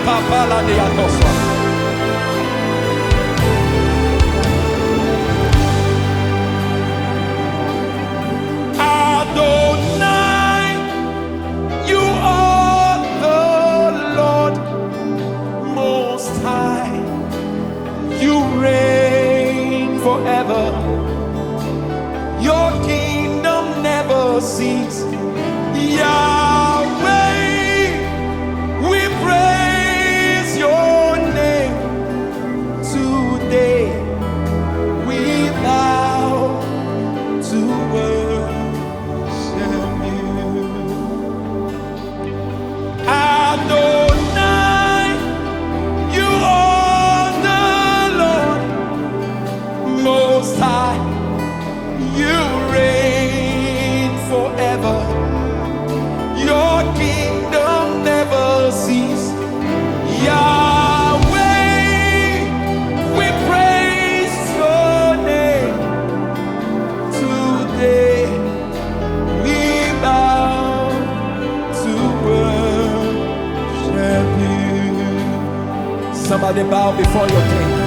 Adonai, you are the Lord Most High. You reign forever. Your kingdom never ceases. Yahweh, we praise your name today. We bow to worship you. Adonai, you are the Lord Most High. You reign forever. Your kingdom never ceases. Yahweh, we praise your name today. We bow to worship you. Somebody bow before your king.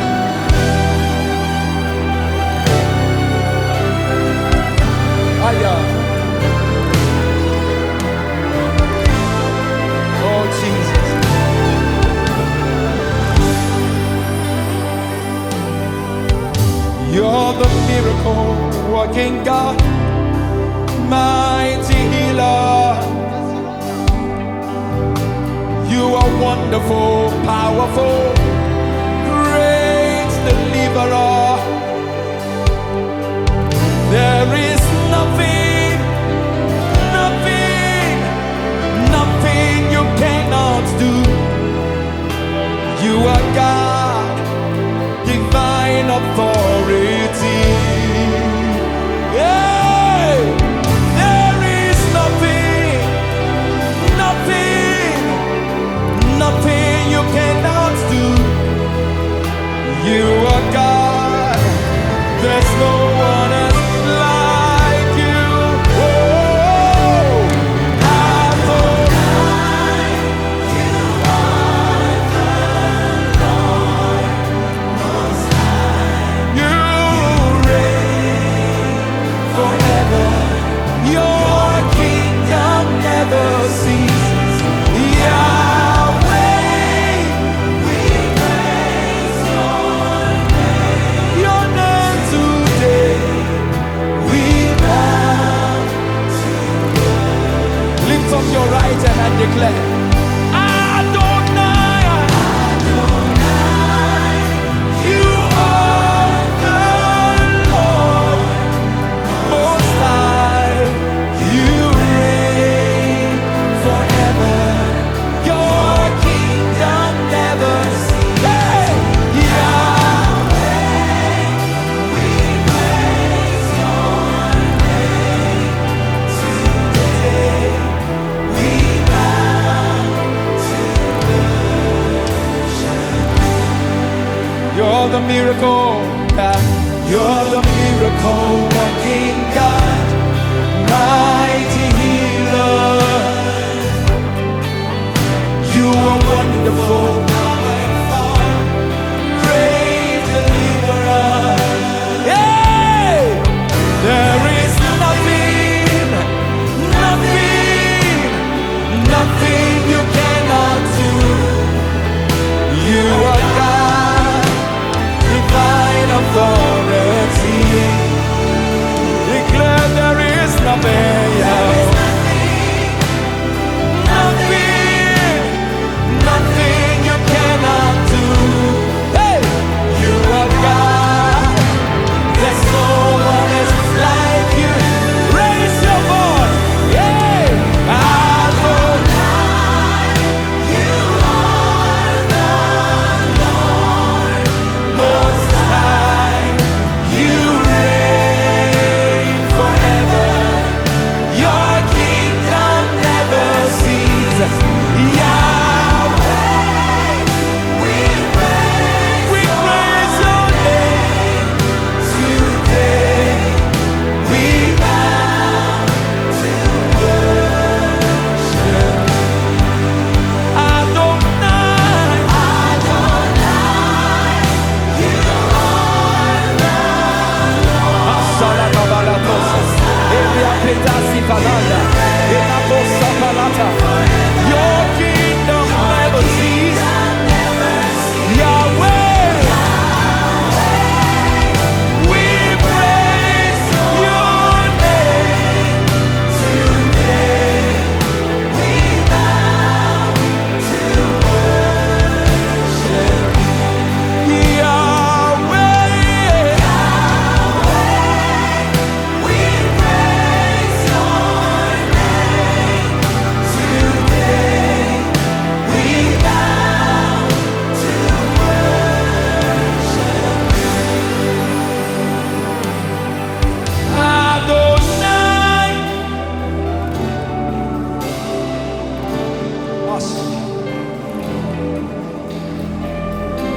Oh Jesus. You're the miracle working God, mighty healer. You are wonderful, powerful, great deliverer. There is nothing, nothing, nothing you cannot do. You are God, divine authority. Hey! There is nothing, nothing, nothing you cannot do. You are God, there's no one else like you. Oh, Adonai, you are the Lord Most High. You reign forever. Your kingdom never ceases. Yahweh, we praise your name today. We bow to you. Lift up your right hand and declare, Adonai, Adonai, you are the Lord Most High. You reign forever. Your kingdom never ceases. Hey! Yahweh, we praise your name today. We bow to worship. You're the miracle God. You're the miracle working God, mighty healer. You are wonderful, powerful, great deliverer. Hey! There is nothing, nothing, nothing you cannot do. You are God, divine authority. Declare there is nothing, nothing, nothing you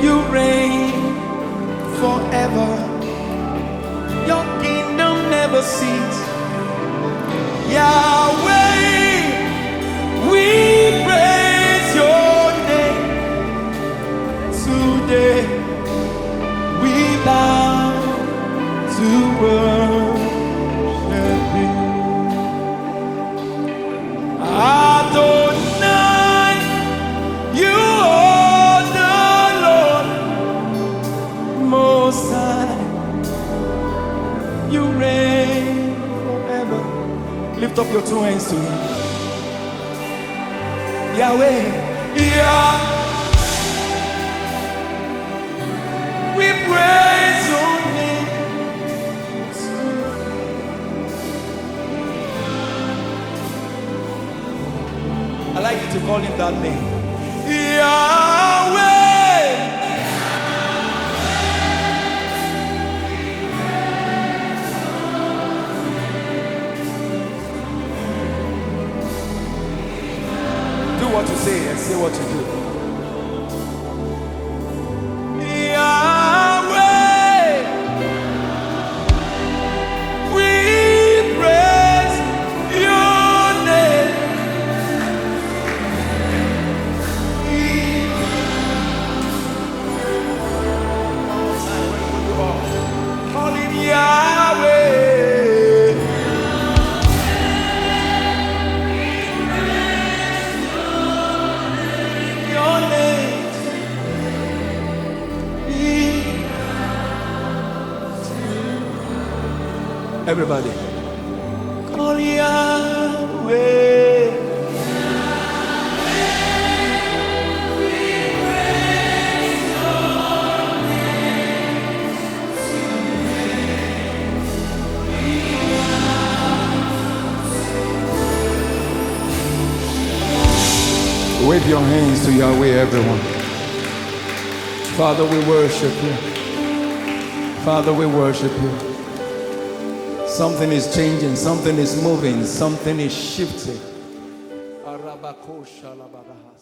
You reign forever. Your kingdom never ceases. Yahweh, we praise your name. Today we bow to worship you. Adonai, you are the Lord Most High. You reign forever. Lift up your two hands to him. Yahweh, Yah, we praise your name. I like you to call him that name. Yahweh. Do what you say and say what you do. Yahweh, we praise your name. Call him Yahweh. Your name. Everybody. Call Yahweh. Wave your hands to Yahweh, everyone. Father, we worship you. Father, we worship you. Something is changing, something is moving, something is shifting.